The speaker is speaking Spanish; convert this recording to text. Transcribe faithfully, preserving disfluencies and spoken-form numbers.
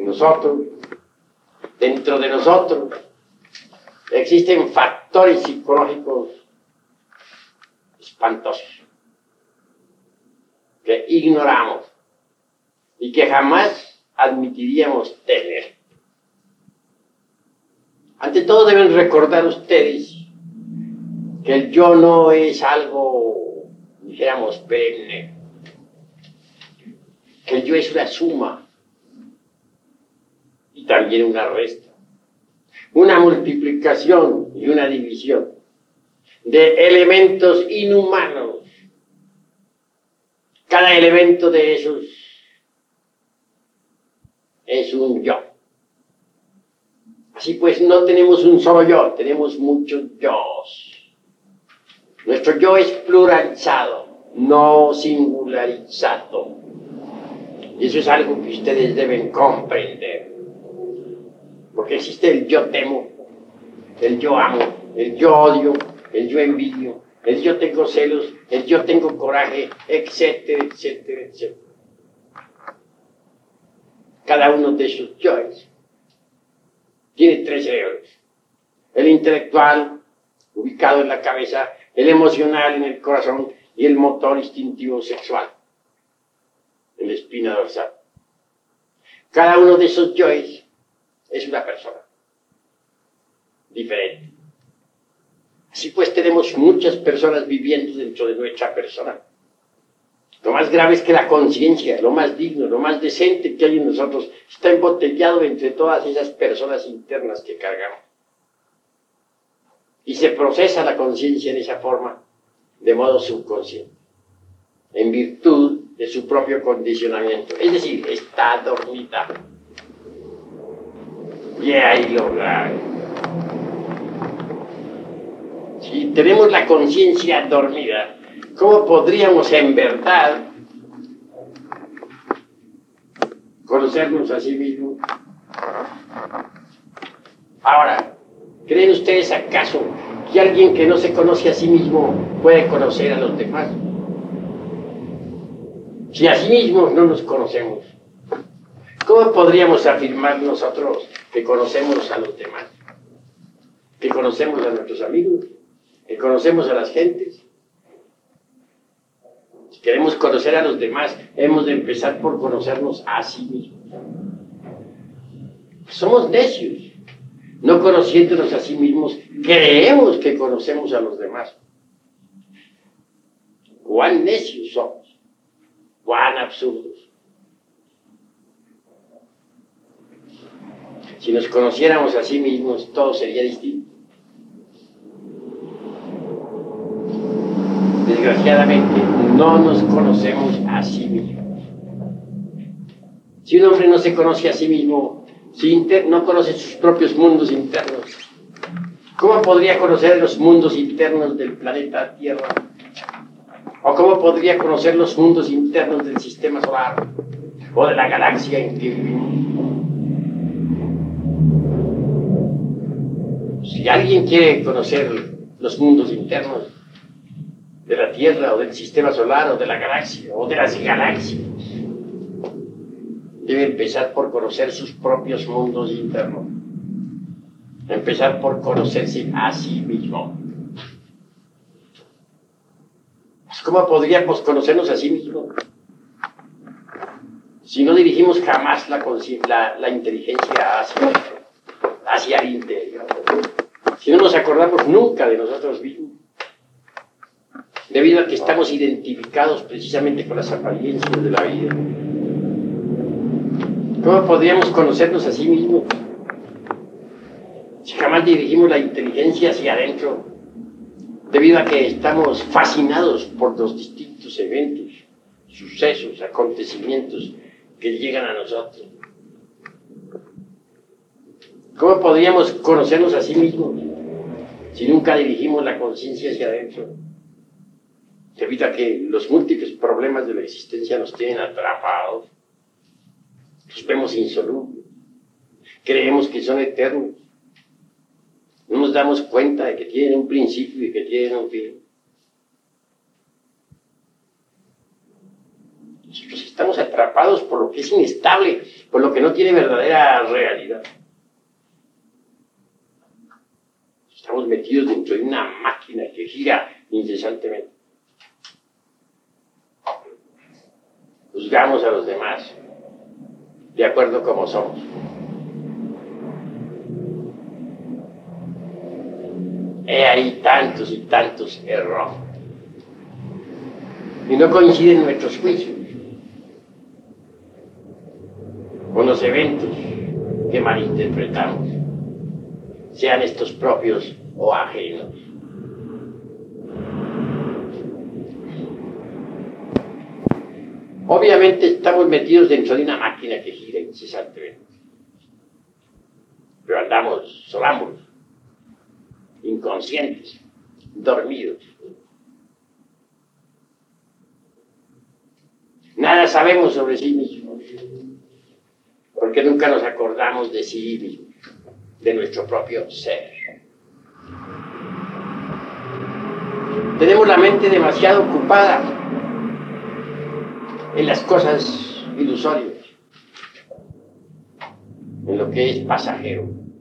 nosotros, dentro de nosotros, existen factores psicológicos espantosos que ignoramos y que jamás admitiríamos tener. Ante todo deben recordar ustedes que el yo no es algo, dijéramos, perenne, que el yo es una suma y también una resta, una multiplicación y una división de elementos inhumanos. Cada elemento de esos es un yo. Así pues, no tenemos un solo yo, tenemos muchos yos. Nuestro yo es pluralizado, no singularizado. Y eso es algo que ustedes deben comprender. Porque existe el yo temo, el yo amo, el yo odio, el yo envidio, el yo tengo celos, el yo tengo coraje, etcétera, etcétera, etcétera. Cada uno de esos yoes tiene tres cerebros. El intelectual, ubicado en la cabeza, el emocional en el corazón y el motor instintivo sexual en la espina dorsal. Cada uno de esos yoes es una persona diferente. Así pues tenemos muchas personas viviendo dentro de nuestra persona. Lo más grave es que la conciencia, lo más digno, lo más decente que hay en nosotros, está embotellado entre todas esas personas internas que cargamos. Y se procesa la conciencia en esa forma, de modo subconsciente, en virtud de su propio condicionamiento. Es decir, está dormida. Y ahí lo grave. Si tenemos la conciencia dormida, ¿cómo podríamos en verdad conocernos a sí mismos? Ahora, ¿creen ustedes acaso que alguien que no se conoce a sí mismo puede conocer a los demás? Si a sí mismos no nos conocemos, ¿cómo podríamos afirmar nosotros que conocemos a los demás? Que conocemos a nuestros amigos, que conocemos a las gentes. Si queremos conocer a los demás, hemos de empezar por conocernos a sí mismos. Somos necios. No conociéndonos a sí mismos, creemos que conocemos a los demás. Cuán necios somos, cuán absurdos. Si nos conociéramos a sí mismos, todo sería distinto. Desgraciadamente, no nos conocemos a sí mismos. Si un hombre no se conoce a sí mismo, si inter- no conoce sus propios mundos internos, ¿cómo podría conocer los mundos internos del planeta Tierra? ¿O cómo podría conocer los mundos internos del sistema solar o de la galaxia en que vivimos? Si alguien quiere conocer los mundos internos de la Tierra o del sistema solar o de la galaxia o de las galaxias, debe empezar por conocer sus propios mundos internos. Empezar por conocerse a sí mismo. Pues, ¿cómo podríamos conocernos a sí mismos si no dirigimos jamás la, la, la inteligencia hacia, hacia el interior? Si no nos acordamos nunca de nosotros mismos, debido a que estamos identificados precisamente con las apariencias de la vida. ¿Cómo podríamos conocernos a sí mismos si jamás dirigimos la inteligencia hacia adentro, debido a que estamos fascinados por los distintos eventos, sucesos, acontecimientos que llegan a nosotros? ¿Cómo podríamos conocernos a sí mismos si nunca dirigimos la conciencia hacia adentro? Debido a que los múltiples problemas de la existencia nos tienen atrapados, los vemos insolubles, creemos que son eternos, no nos damos cuenta de que tienen un principio y que tienen un fin. Nosotros estamos atrapados por lo que es inestable, por lo que no tiene verdadera realidad. Estamos metidos dentro de una máquina que gira incesantemente. Juzgamos a los demás de acuerdo como somos. He ahí tantos y tantos errores. Y no coinciden nuestros juicios con los eventos que malinterpretamos, sean estos propios o ajenos. Obviamente estamos metidos dentro de una máquina que gira incesantemente, pero andamos sonámbulos, inconscientes, dormidos. Nada sabemos sobre sí mismos, porque nunca nos acordamos de sí mismos, de nuestro propio ser. Tenemos la mente demasiado ocupada en las cosas ilusorias, en lo que es pasajero.